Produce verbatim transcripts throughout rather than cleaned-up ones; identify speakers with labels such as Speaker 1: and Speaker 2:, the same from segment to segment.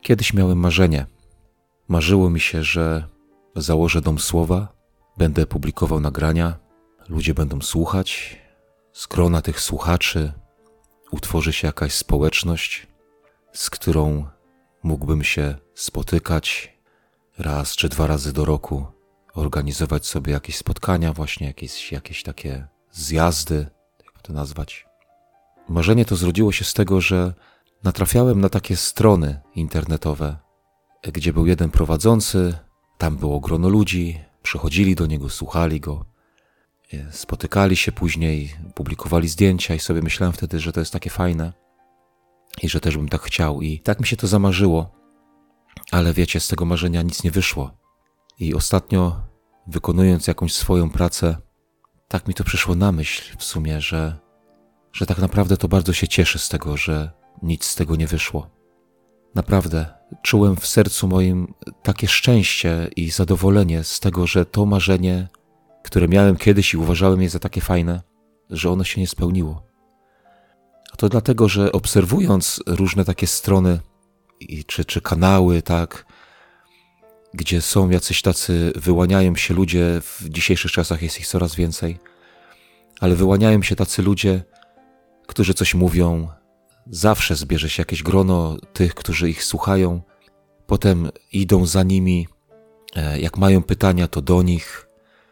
Speaker 1: Kiedyś miałem marzenie. Marzyło mi się, że założę dom słowa, będę publikował nagrania, ludzie będą słuchać, z grona tych słuchaczy utworzy się jakaś społeczność, z którą mógłbym się spotykać raz czy dwa razy do roku, organizować sobie jakieś spotkania, właśnie jakieś, jakieś takie zjazdy, jak to nazwać. Marzenie to zrodziło się z tego, że natrafiałem na takie strony internetowe, gdzie był jeden prowadzący, tam było grono ludzi, przychodzili do niego, słuchali go, spotykali się później, publikowali zdjęcia i sobie myślałem wtedy, że to jest takie fajne i że też bym tak chciał. I tak mi się to zamarzyło, ale wiecie, z tego marzenia nic nie wyszło. I ostatnio, wykonując jakąś swoją pracę, tak mi to przyszło na myśl w sumie, że, że tak naprawdę to bardzo się cieszę z tego, że nic z tego nie wyszło. Naprawdę, czułem w sercu moim takie szczęście i zadowolenie z tego, że to marzenie, które miałem kiedyś i uważałem je za takie fajne, że ono się nie spełniło. A to dlatego, że obserwując różne takie strony i, czy, czy kanały, tak, gdzie są jacyś tacy, wyłaniają się ludzie, w dzisiejszych czasach jest ich coraz więcej, ale wyłaniają się tacy ludzie, którzy coś mówią, zawsze zbierze się jakieś grono tych, którzy ich słuchają, potem idą za nimi, jak mają pytania, to do nich.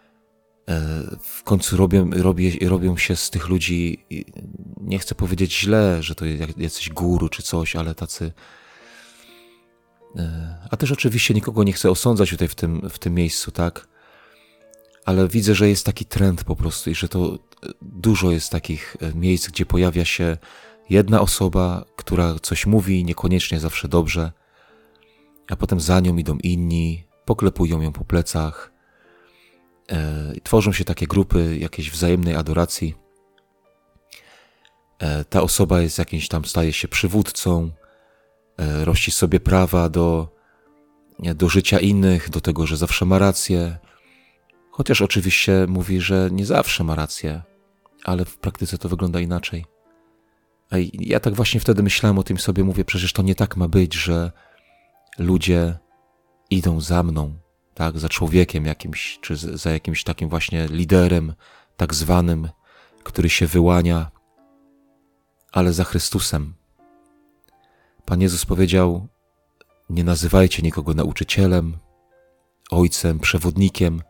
Speaker 1: W końcu robią, robię, robią się z tych ludzi, nie chcę powiedzieć źle, że to jacyś guru czy coś, ale tacy... A też oczywiście nikogo nie chcę osądzać tutaj w tym, w tym miejscu, tak? Ale widzę, że jest taki trend po prostu i że to dużo jest takich miejsc, gdzie pojawia się jedna osoba, która coś mówi, niekoniecznie zawsze dobrze, a potem za nią idą inni, poklepują ją po plecach, e, tworzą się takie grupy jakiejś wzajemnej adoracji. E, ta osoba jest jakimś tam, staje się przywódcą, e, rości sobie prawa do, do życia innych, do tego, że zawsze ma rację, chociaż oczywiście mówi, że nie zawsze ma rację, ale w praktyce to wygląda inaczej. I ja tak właśnie wtedy myślałem o tym sobie, mówię, przecież to nie tak ma być, że ludzie idą za mną, tak, za człowiekiem jakimś, czy za jakimś takim właśnie liderem tak zwanym, który się wyłania, ale za Chrystusem. Pan Jezus powiedział, nie nazywajcie nikogo nauczycielem, ojcem, przewodnikiem.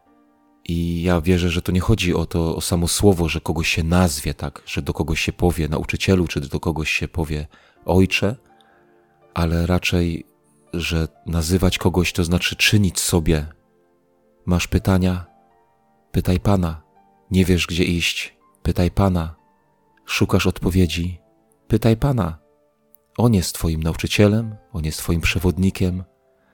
Speaker 1: I ja wierzę, że to nie chodzi o to, o samo słowo, że kogoś się nazwie, tak, że do kogoś się powie nauczycielu, czy do kogoś się powie ojcze, ale raczej, że nazywać kogoś to znaczy czynić sobie. Masz pytania? Pytaj Pana. Nie wiesz, gdzie iść? Pytaj Pana. Szukasz odpowiedzi? Pytaj Pana. On jest twoim nauczycielem, On jest twoim przewodnikiem.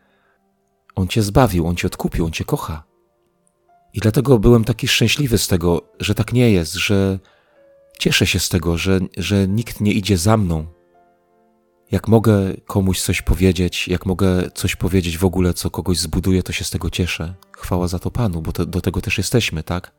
Speaker 1: On cię zbawił, On cię odkupił, On cię kocha. I dlatego byłem taki szczęśliwy z tego, że tak nie jest, że cieszę się z tego, że, że nikt nie idzie za mną. Jak mogę komuś coś powiedzieć, jak mogę coś powiedzieć w ogóle, co kogoś zbuduje, to się z tego cieszę. Chwała za to Panu, bo to, do tego też jesteśmy, tak?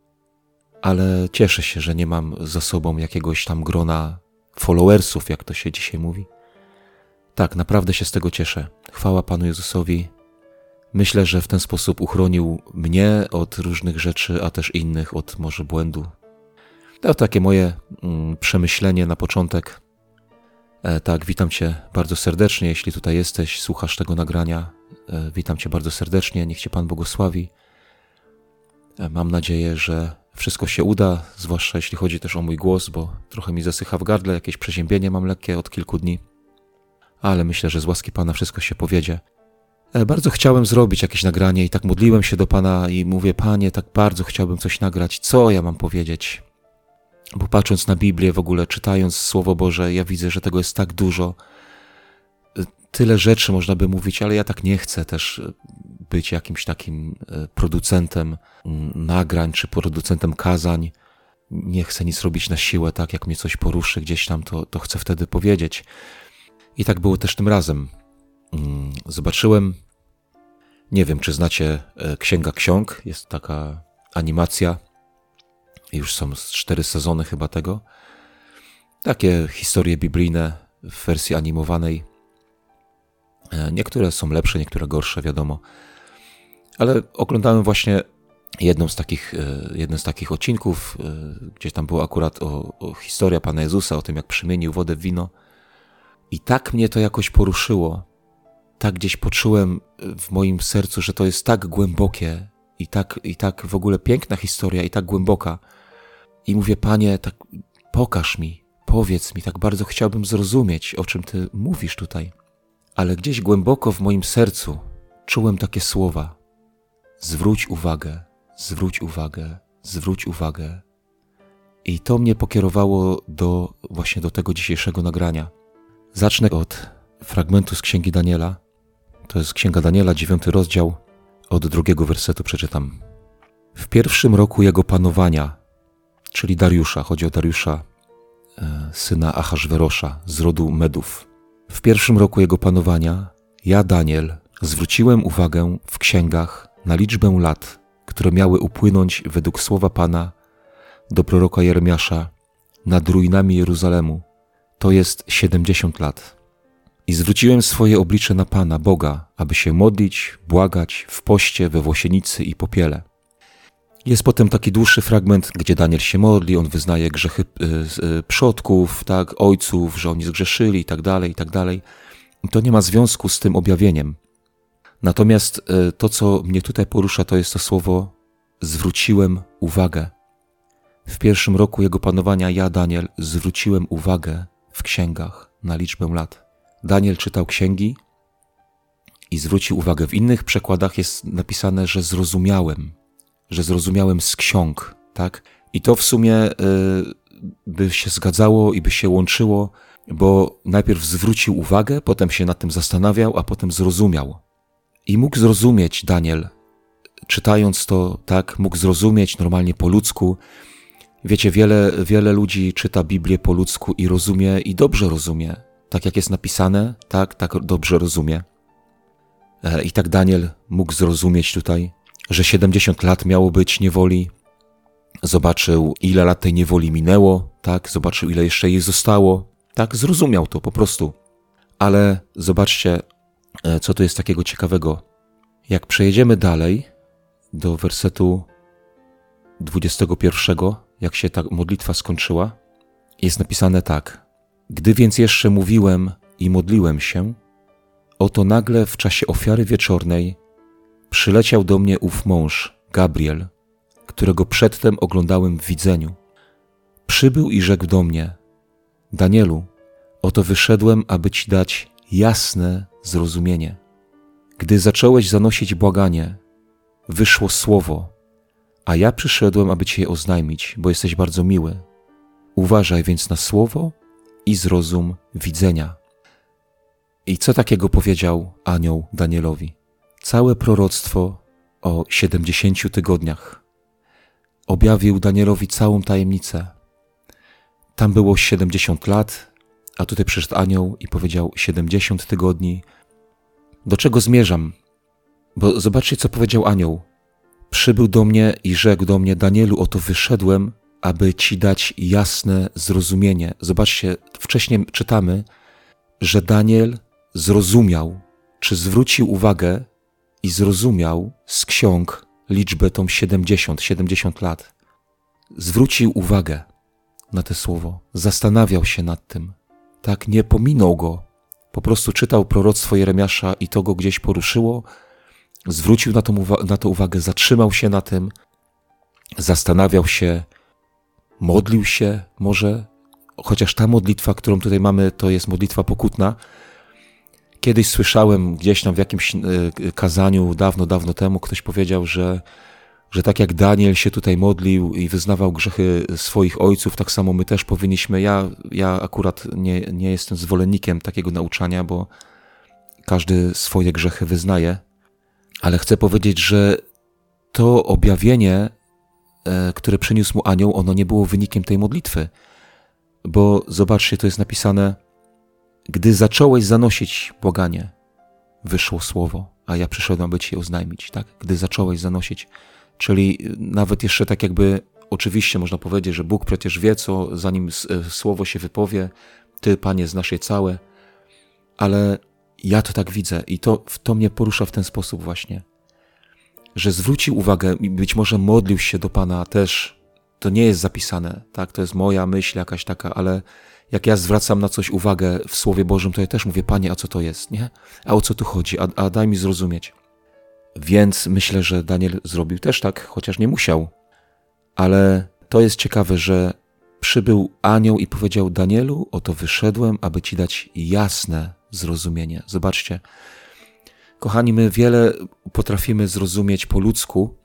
Speaker 1: Ale cieszę się, że nie mam za sobą jakiegoś tam grona followersów, jak to się dzisiaj mówi. Tak, naprawdę się z tego cieszę. Chwała Panu Jezusowi. Myślę, że w ten sposób uchronił mnie od różnych rzeczy, a też innych od może błędu. To takie moje mm, przemyślenie na początek. E, tak, witam Cię bardzo serdecznie, jeśli tutaj jesteś, słuchasz tego nagrania. E, witam Cię bardzo serdecznie, niech Cię Pan błogosławi. E, mam nadzieję, że wszystko się uda, zwłaszcza jeśli chodzi też o mój głos, bo trochę mi zasycha w gardle, jakieś przeziębienie mam lekkie od kilku dni. Ale myślę, że z łaski Pana wszystko się powiedzie. Bardzo chciałem zrobić jakieś nagranie i tak modliłem się do Pana i mówię, Panie, tak bardzo chciałbym coś nagrać, co ja mam powiedzieć? Bo patrząc na Biblię w ogóle, czytając Słowo Boże, ja widzę, że tego jest tak dużo. Tyle rzeczy można by mówić, ale ja tak nie chcę też być jakimś takim producentem nagrań czy producentem kazań. Nie chcę nic robić na siłę, tak jak mnie coś poruszy gdzieś tam, to, to chcę wtedy powiedzieć. I tak było też tym razem. Zobaczyłem, nie wiem, czy znacie Księga Ksiąg, jest taka animacja, już są cztery sezony chyba tego, takie historie biblijne w wersji animowanej. Niektóre są lepsze, niektóre gorsze, wiadomo. Ale oglądałem właśnie jedną z takich, jeden z takich odcinków, gdzie tam była akurat o, o historia Pana Jezusa, o tym, jak przemienił wodę w wino. I tak mnie to jakoś poruszyło. Tak gdzieś poczułem w moim sercu, że to jest tak głębokie i tak, i tak w ogóle piękna historia i tak głęboka. I mówię, Panie, tak pokaż mi, powiedz mi, tak bardzo chciałbym zrozumieć, o czym Ty mówisz tutaj. Ale gdzieś głęboko w moim sercu czułem takie słowa. Zwróć uwagę, zwróć uwagę, zwróć uwagę. I to mnie pokierowało do właśnie do tego dzisiejszego nagrania. Zacznę od fragmentu z Księgi Daniela. To jest Księga Daniela, dziewiąty rozdział. Od drugiego wersetu przeczytam. W pierwszym roku jego panowania, czyli Dariusza, chodzi o Dariusza, e, syna Ahaswerosza z rodu Medów. W pierwszym roku jego panowania ja, Daniel, zwróciłem uwagę w księgach na liczbę lat, które miały upłynąć według słowa Pana do proroka Jeremiasza nad ruinami Jeruzalemu, to jest siedemdziesiąt lat. I zwróciłem swoje oblicze na Pana, Boga, aby się modlić, błagać w poście, we włosienicy i popiele. Jest potem taki dłuższy fragment, gdzie Daniel się modli, on wyznaje grzechy przodków, tak, ojców, że oni zgrzeszyli i tak dalej, i tak dalej. I to nie ma związku z tym objawieniem. Natomiast to, co mnie tutaj porusza, to jest to słowo zwróciłem uwagę. W pierwszym roku jego panowania ja, Daniel, zwróciłem uwagę w księgach na liczbę lat. Daniel czytał księgi i zwrócił uwagę. W innych przekładach jest napisane, że zrozumiałem, że zrozumiałem z ksiąg, tak? I to w sumie y, by się zgadzało i by się łączyło, bo najpierw zwrócił uwagę, potem się nad tym zastanawiał, a potem zrozumiał. I mógł zrozumieć Daniel, czytając to, tak, mógł zrozumieć normalnie po ludzku. Wiecie, wiele, wiele ludzi czyta Biblię po ludzku i rozumie, i dobrze rozumie. Tak jak jest napisane, tak, tak dobrze rozumie. I tak Daniel mógł zrozumieć tutaj, że siedemdziesiąt lat miało być niewoli. Zobaczył, ile lat tej niewoli minęło, tak, zobaczył, ile jeszcze jej zostało. Tak, zrozumiał to po prostu. Ale zobaczcie, co tu jest takiego ciekawego. Jak przejedziemy dalej do wersetu dwudziestego pierwszego, jak się ta modlitwa skończyła, jest napisane tak. Gdy więc jeszcze mówiłem i modliłem się, oto nagle w czasie ofiary wieczornej przyleciał do mnie ów mąż, Gabriel, którego przedtem oglądałem w widzeniu. Przybył i rzekł do mnie, Danielu, oto wyszedłem, aby ci dać jasne zrozumienie. Gdy zacząłeś zanosić błaganie, wyszło słowo, a ja przyszedłem, aby ci je oznajmić, bo jesteś bardzo miły. Uważaj więc na słowo i zrozum widzenia. I co takiego powiedział anioł Danielowi? Całe proroctwo o siedemdziesięciu tygodniach. Objawił Danielowi całą tajemnicę. Tam było siedemdziesiąt lat, a tutaj przyszedł anioł i powiedział siedemdziesiąt tygodni. Do czego zmierzam? Bo zobaczcie, co powiedział anioł. Przybył do mnie i rzekł do mnie, Danielu, oto wyszedłem, aby ci dać jasne zrozumienie. Zobaczcie, wcześniej czytamy, że Daniel zrozumiał, czy zwrócił uwagę i zrozumiał z ksiąg liczbę tą siedemdziesiąt, siedemdziesiąt lat. Zwrócił uwagę na to słowo, zastanawiał się nad tym. Tak, nie pominął go. Po prostu czytał proroctwo Jeremiasza i to go gdzieś poruszyło, zwrócił na to, na to uwagę, zatrzymał się na tym, zastanawiał się, modlił się może, chociaż ta modlitwa, którą tutaj mamy, to jest modlitwa pokutna. Kiedyś słyszałem gdzieś tam w jakimś kazaniu dawno, dawno temu, ktoś powiedział, że, że tak jak Daniel się tutaj modlił i wyznawał grzechy swoich ojców, tak samo my też powinniśmy. Ja, ja akurat nie, nie jestem zwolennikiem takiego nauczania, bo każdy swoje grzechy wyznaje, ale chcę powiedzieć, że to objawienie, które przyniósł mu anioł, ono nie było wynikiem tej modlitwy. Bo zobaczcie, to jest napisane, gdy zacząłeś zanosić błaganie, wyszło słowo, a ja przyszedłem, aby ci je oznajmić, tak? Gdy zacząłeś zanosić, czyli nawet jeszcze tak jakby, oczywiście można powiedzieć, że Bóg przecież wie, co zanim słowo się wypowie, Ty, Panie, znasz je całe, ale Ja to tak widzę i to, to mnie porusza w ten sposób właśnie, że zwrócił uwagę i być może modlił się do Pana też. To nie jest zapisane, tak? To jest moja myśl jakaś taka, ale jak ja zwracam na coś uwagę w Słowie Bożym, to ja też mówię, Panie, a co to jest, nie? A o co tu chodzi? A, a daj mi zrozumieć. Więc myślę, że Daniel zrobił też tak, chociaż nie musiał. Ale to jest ciekawe, że przybył anioł i powiedział, Danielu, oto wyszedłem, aby ci dać jasne zrozumienie. Zobaczcie, kochani, my wiele potrafimy zrozumieć po ludzku,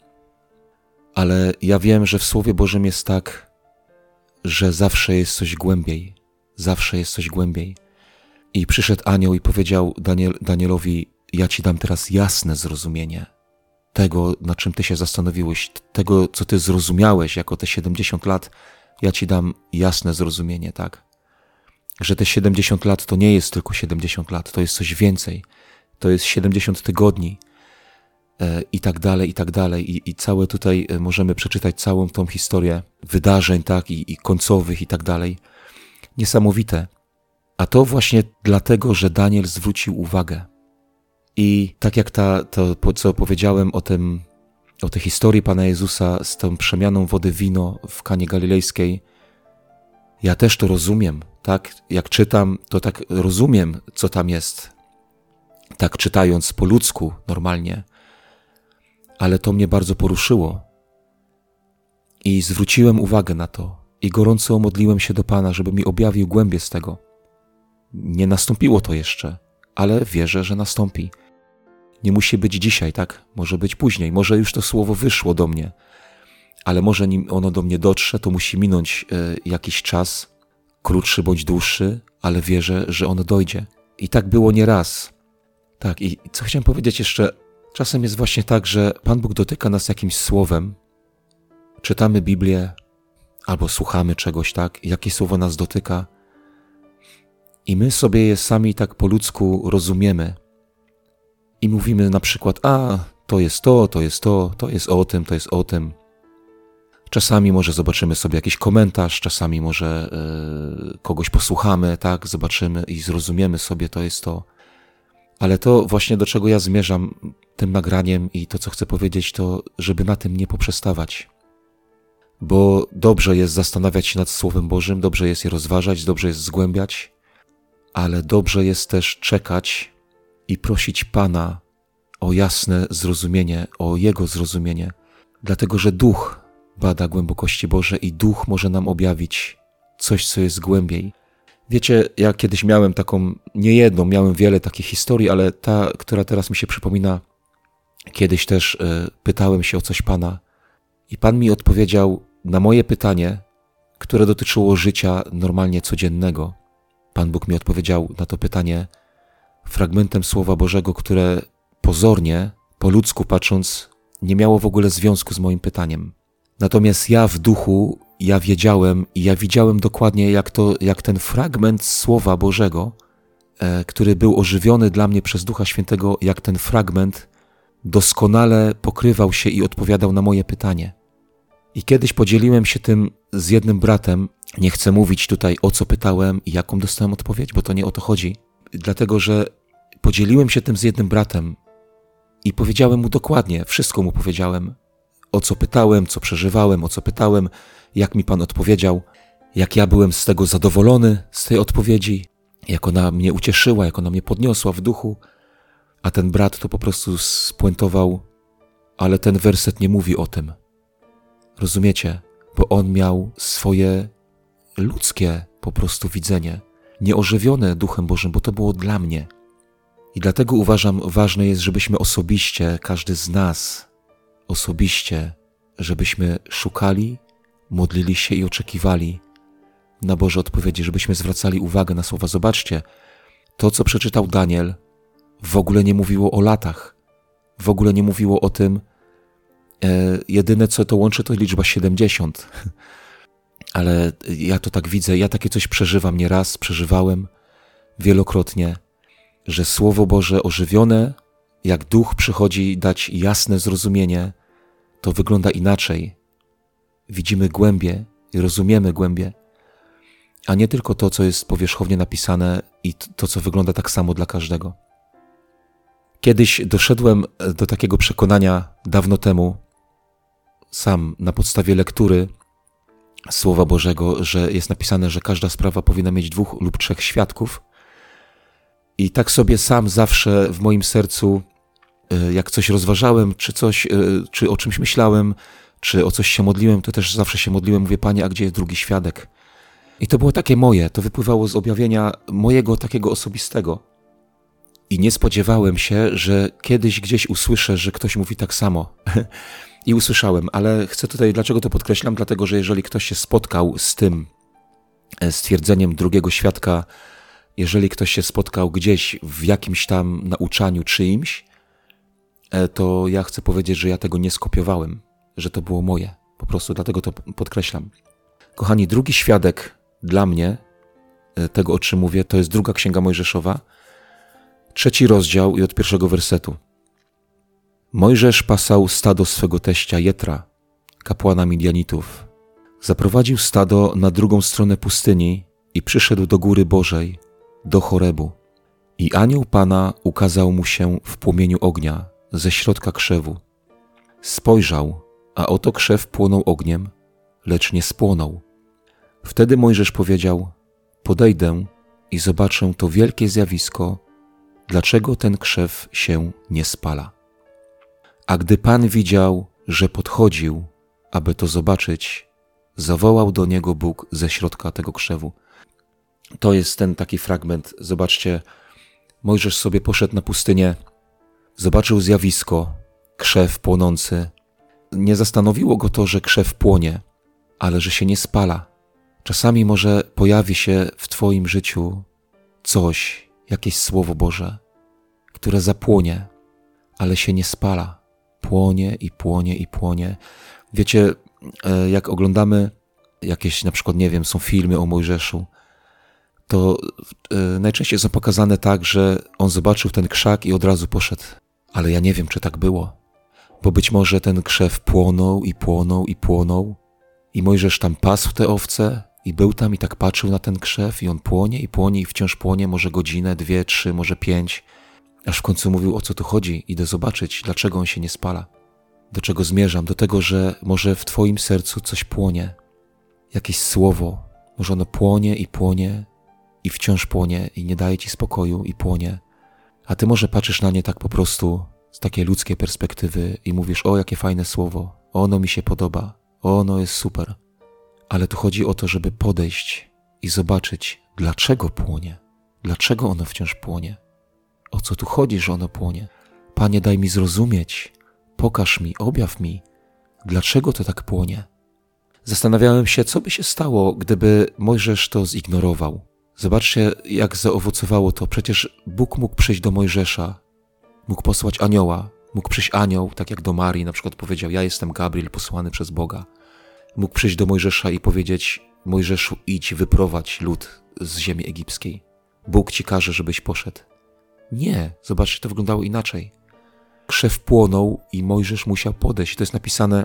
Speaker 1: ale ja wiem, że w Słowie Bożym jest tak, że zawsze jest coś głębiej. Zawsze jest coś głębiej. I przyszedł anioł i powiedział Daniel, Danielowi, ja ci dam teraz jasne zrozumienie tego, na czym ty się zastanowiłeś, tego, co ty zrozumiałeś jako te siedemdziesiąt lat, ja ci dam jasne zrozumienie, tak? Że te siedemdziesiąt lat to nie jest tylko siedemdziesiąt lat, to jest coś więcej. To jest siedemdziesiąt tygodni e, i tak dalej, i tak dalej. I, i całe tutaj możemy przeczytać całą tą historię wydarzeń, tak? I, i końcowych i tak dalej. Niesamowite. A to właśnie dlatego, że Daniel zwrócił uwagę. I tak jak ta, to, co powiedziałem o tym, o tej historii Pana Jezusa z tą przemianą wody w wino w Kanie Galilejskiej, ja też to rozumiem, tak? Jak czytam, to tak rozumiem, co tam jest. Tak czytając po ludzku normalnie. Ale to mnie bardzo poruszyło. I zwróciłem uwagę na to. I gorąco modliłem się do Pana, żeby mi objawił głębię z tego. Nie nastąpiło to jeszcze, ale wierzę, że nastąpi. Nie musi być dzisiaj, tak? Może być później. Może już to słowo wyszło do mnie. Ale może nim ono do mnie dotrze, to musi minąć y, jakiś czas, krótszy bądź dłuższy, ale wierzę, że ono dojdzie. I tak było nieraz. Tak, i co chciałem powiedzieć jeszcze, czasem jest właśnie tak, że Pan Bóg dotyka nas jakimś słowem, czytamy Biblię, albo słuchamy czegoś, tak? Jakie słowo nas dotyka. I my sobie je sami tak po ludzku rozumiemy. I mówimy na przykład, a to jest to, to jest to, to jest o tym, to jest o tym. Czasami może zobaczymy sobie jakiś komentarz, czasami może yy, kogoś posłuchamy, tak, zobaczymy i zrozumiemy sobie, to jest to. Ale to właśnie do czego ja zmierzam tym nagraniem i to, co chcę powiedzieć, to żeby na tym nie poprzestawać. Bo dobrze jest zastanawiać się nad Słowem Bożym, dobrze jest je rozważać, dobrze jest zgłębiać, ale dobrze jest też czekać i prosić Pana o jasne zrozumienie, o Jego zrozumienie, dlatego że Duch bada głębokości Boże i Duch może nam objawić coś, co jest głębiej. Wiecie, ja kiedyś miałem taką, nie jedną, miałem wiele takich historii, ale ta, która teraz mi się przypomina, kiedyś też y, pytałem się o coś Pana i Pan mi odpowiedział na moje pytanie, które dotyczyło życia normalnie codziennego. Pan Bóg mi odpowiedział na to pytanie fragmentem Słowa Bożego, które pozornie, po ludzku patrząc, nie miało w ogóle związku z moim pytaniem. Natomiast ja w duchu, ja wiedziałem i ja widziałem dokładnie, jak, to, jak ten fragment Słowa Bożego, e, który był ożywiony dla mnie przez Ducha Świętego, jak ten fragment doskonale pokrywał się i odpowiadał na moje pytanie. I kiedyś podzieliłem się tym z jednym bratem. Nie chcę mówić tutaj, o co pytałem i jaką dostałem odpowiedź, bo to nie o to chodzi. Dlatego, że podzieliłem się tym z jednym bratem i powiedziałem mu dokładnie, wszystko mu powiedziałem, o co pytałem, co przeżywałem, o co pytałem, jak mi Pan odpowiedział, jak ja byłem z tego zadowolony, z tej odpowiedzi, jak ona mnie ucieszyła, jak ona mnie podniosła w duchu, a ten brat to po prostu spuentował, ale ten werset nie mówi o tym. Rozumiecie? Bo on miał swoje ludzkie po prostu widzenie, nieożywione Duchem Bożym, bo to było dla mnie. I dlatego uważam, ważne jest, żebyśmy osobiście, każdy z nas, osobiście, żebyśmy szukali, modlili się i oczekiwali na Boże odpowiedzi, żebyśmy zwracali uwagę na słowa. Zobaczcie, to co przeczytał Daniel w ogóle nie mówiło o latach, w ogóle nie mówiło o tym, e, jedyne co to łączy to liczba siedemdziesiąt. Ale ja to tak widzę, ja takie coś przeżywam nieraz, przeżywałem wielokrotnie, że Słowo Boże ożywione, jak Duch przychodzi dać jasne zrozumienie, to wygląda inaczej. Widzimy głębie i rozumiemy głębie, a nie tylko to, co jest powierzchownie napisane i to, co wygląda tak samo dla każdego. Kiedyś doszedłem do takiego przekonania dawno temu, sam na podstawie lektury Słowa Bożego, że jest napisane, że każda sprawa powinna mieć dwóch lub trzech świadków. I tak sobie sam zawsze w moim sercu, jak coś rozważałem, czy coś, czy o czymś myślałem, czy o coś się modliłem, to też zawsze się modliłem, mówię, Panie, a gdzie jest drugi świadek? I to było takie moje, to wypływało z objawienia mojego takiego osobistego. I nie spodziewałem się, że kiedyś gdzieś usłyszę, że ktoś mówi tak samo. I usłyszałem, ale chcę tutaj, dlaczego to podkreślam? Dlatego, że jeżeli ktoś się spotkał z tym stwierdzeniem drugiego świadka, jeżeli ktoś się spotkał gdzieś w jakimś tam nauczaniu czyimś, to ja chcę powiedzieć, że ja tego nie skopiowałem, że to było moje. Po prostu dlatego to podkreślam. Kochani, drugi świadek dla mnie, tego o czym mówię, to jest druga Księga Mojżeszowa, trzeci rozdział i od pierwszego wersetu. Mojżesz pasał stado swego teścia Jetra, kapłana Midianitów. Zaprowadził stado na drugą stronę pustyni i przyszedł do góry Bożej, do Chorebu. I anioł Pana ukazał mu się w płomieniu ognia ze środka krzewu. Spojrzał, a oto krzew płonął ogniem, lecz nie spłonął. Wtedy Mojżesz powiedział, podejdę i zobaczę to wielkie zjawisko, dlaczego ten krzew się nie spala. A gdy Pan widział, że podchodził, aby to zobaczyć, zawołał do niego Bóg ze środka tego krzewu. To jest ten taki fragment. Zobaczcie, Mojżesz sobie poszedł na pustynię, zobaczył zjawisko, krzew płonący. Nie zastanowiło go to, że krzew płonie, ale że się nie spala. Czasami może pojawi się w twoim życiu coś, jakieś Słowo Boże, które zapłonie, ale się nie spala. Płonie i płonie i płonie. Wiecie, jak oglądamy jakieś, na przykład, nie wiem, są filmy o Mojżeszu, to najczęściej są pokazane tak, że on zobaczył ten krzak i od razu poszedł. Ale ja nie wiem, czy tak było. Bo być może ten krzew płonął i płonął i płonął i Mojżesz tam pasł te owce i był tam i tak patrzył na ten krzew i on płonie i płonie i wciąż płonie, może godzinę, dwie, trzy, może pięć. Aż w końcu mówił, o co tu chodzi, idę zobaczyć, dlaczego on się nie spala. Do czego zmierzam? Do tego, że może w twoim sercu coś płonie. Jakieś słowo. Może ono płonie i płonie i wciąż płonie i nie daje ci spokoju i płonie. A ty może patrzysz na nie tak po prostu z takiej ludzkiej perspektywy i mówisz, o jakie fajne słowo, ono mi się podoba, ono jest super. Ale tu chodzi o to, żeby podejść i zobaczyć, dlaczego płonie, dlaczego ono wciąż płonie. O co tu chodzi, że ono płonie? Panie, daj mi zrozumieć, pokaż mi, objaw mi, dlaczego to tak płonie. Zastanawiałem się, co by się stało, gdyby Mojżesz to zignorował. Zobaczcie, jak zaowocowało to. Przecież Bóg mógł przyjść do Mojżesza, mógł posłać anioła, mógł przyjść anioł, tak jak do Marii na przykład powiedział, ja jestem Gabriel posłany przez Boga. Mógł przyjść do Mojżesza i powiedzieć, Mojżeszu, idź, wyprowadź lud z ziemi egipskiej. Bóg ci każe, żebyś poszedł. Nie, zobaczcie, to wyglądało inaczej. Krzew płonął i Mojżesz musiał podejść. To jest napisane,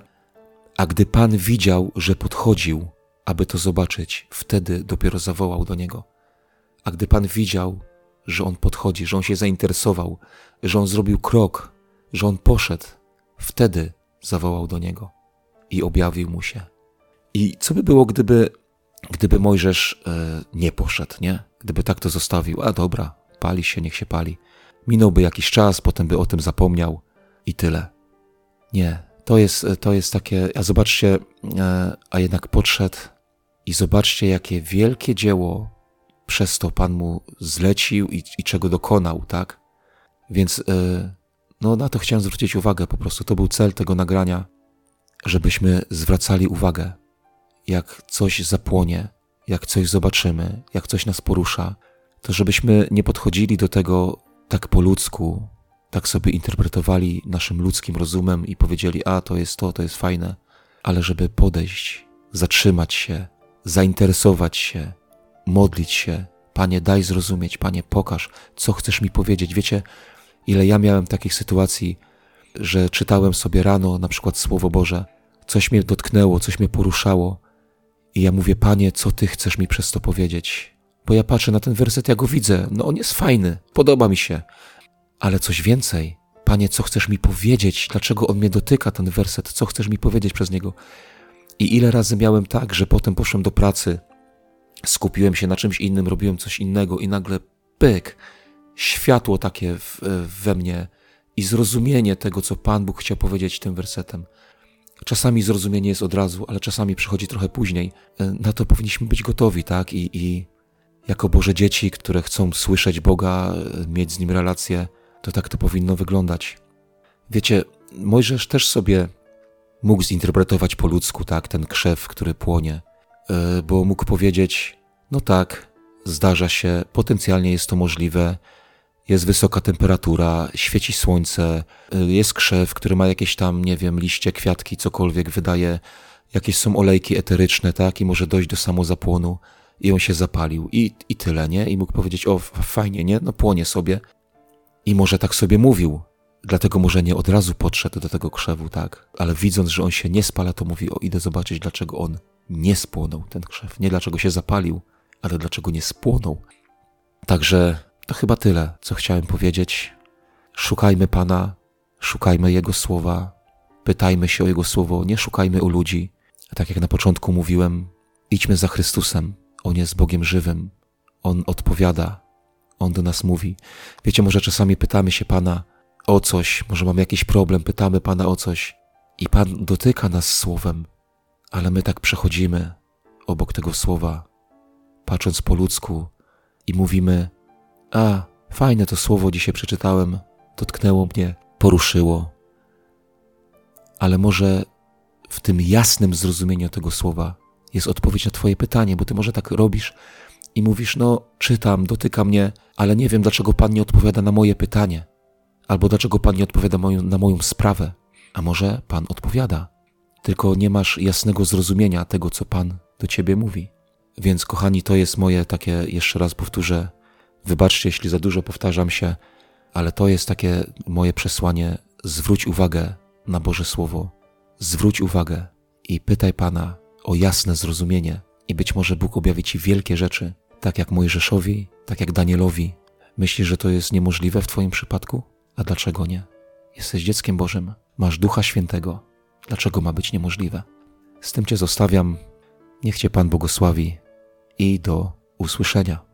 Speaker 1: a gdy Pan widział, że podchodził, aby to zobaczyć, wtedy dopiero zawołał do niego. A gdy Pan widział, że on podchodzi, że on się zainteresował, że on zrobił krok, że on poszedł, wtedy zawołał do niego i objawił mu się. I co by było, gdyby, gdyby Mojżesz e, nie poszedł, nie? Gdyby tak to zostawił, a dobra, pali się, niech się pali. Minąłby jakiś czas, potem by o tym zapomniał i tyle. Nie, to jest, to jest takie, a zobaczcie, e, a jednak podszedł i zobaczcie, jakie wielkie dzieło przez to Pan mu zlecił i, i czego dokonał, tak? Więc e, no na to chciałem zwrócić uwagę po prostu. To był cel tego nagrania, żebyśmy zwracali uwagę, jak coś zapłonie, jak coś zobaczymy, jak coś nas porusza, to żebyśmy nie podchodzili do tego tak po ludzku, tak sobie interpretowali naszym ludzkim rozumem i powiedzieli, a to jest to, to jest fajne, ale żeby podejść, zatrzymać się, zainteresować się, modlić się. Panie, daj zrozumieć, Panie, pokaż, co chcesz mi powiedzieć. Wiecie, ile ja miałem takich sytuacji, że czytałem sobie rano na przykład Słowo Boże, coś mnie dotknęło, coś mnie poruszało i ja mówię, Panie, co Ty chcesz mi przez to powiedzieć? Bo ja patrzę na ten werset, ja go widzę, no on jest fajny, podoba mi się, ale coś więcej. Panie, co chcesz mi powiedzieć? Dlaczego on mnie dotyka, ten werset? Co chcesz mi powiedzieć przez niego? I ile razy miałem tak, że potem poszłem do pracy, skupiłem się na czymś innym, robiłem coś innego i nagle pyk, światło takie w, we mnie i zrozumienie tego, co Pan Bóg chciał powiedzieć tym wersetem. Czasami zrozumienie jest od razu, ale czasami przychodzi trochę później. Na to powinniśmy być gotowi, tak? I, i jako Boże dzieci, które chcą słyszeć Boga, mieć z Nim relację, to tak to powinno wyglądać. Wiecie, Mojżesz też sobie mógł zinterpretować po ludzku, tak, ten krzew, który płonie, bo mógł powiedzieć, no tak, zdarza się, potencjalnie jest to możliwe, jest wysoka temperatura, świeci słońce, jest krzew, który ma jakieś tam, nie wiem, liście, kwiatki, cokolwiek, wydaje, jakieś są olejki eteryczne, tak, i może dojść do samozapłonu i on się zapalił i, i tyle, nie? I mógł powiedzieć, o fajnie, nie? No płonie sobie. I może tak sobie mówił, dlatego może nie od razu podszedł do tego krzewu, tak? Ale widząc, że on się nie spala, to mówi, o idę zobaczyć, dlaczego on nie spłonął, ten krzew. Nie dlaczego się zapalił, ale dlaczego nie spłonął. Także to chyba tyle, co chciałem powiedzieć. Szukajmy Pana, szukajmy Jego słowa, pytajmy się o Jego słowo, nie szukajmy u ludzi. A tak jak na początku mówiłem, idźmy za Chrystusem. On jest Bogiem żywym. On odpowiada. On do nas mówi. Wiecie, może czasami pytamy się Pana o coś, może mamy jakiś problem, pytamy Pana o coś i Pan dotyka nas słowem, ale my tak przechodzimy obok tego słowa, patrząc po ludzku i mówimy, a, fajne to słowo dzisiaj przeczytałem, dotknęło mnie, poruszyło. Ale może w tym jasnym zrozumieniu tego słowa jest odpowiedź na Twoje pytanie, bo Ty może tak robisz i mówisz, no czytam, dotyka mnie, ale nie wiem, dlaczego Pan nie odpowiada na moje pytanie, albo dlaczego Pan nie odpowiada moją, na moją sprawę. A może Pan odpowiada, tylko nie masz jasnego zrozumienia tego, co Pan do Ciebie mówi. Więc kochani, to jest moje takie, jeszcze raz powtórzę, wybaczcie, jeśli za dużo powtarzam się, ale to jest takie moje przesłanie, zwróć uwagę na Boże Słowo, zwróć uwagę i pytaj Pana o jasne zrozumienie i być może Bóg objawi Ci wielkie rzeczy, tak jak Mojżeszowi, tak jak Danielowi. Myślisz, że to jest niemożliwe w Twoim przypadku? A dlaczego nie? Jesteś dzieckiem Bożym, masz Ducha Świętego. Dlaczego ma być niemożliwe? Z tym Cię zostawiam. Niech Cię Pan błogosławi i do usłyszenia.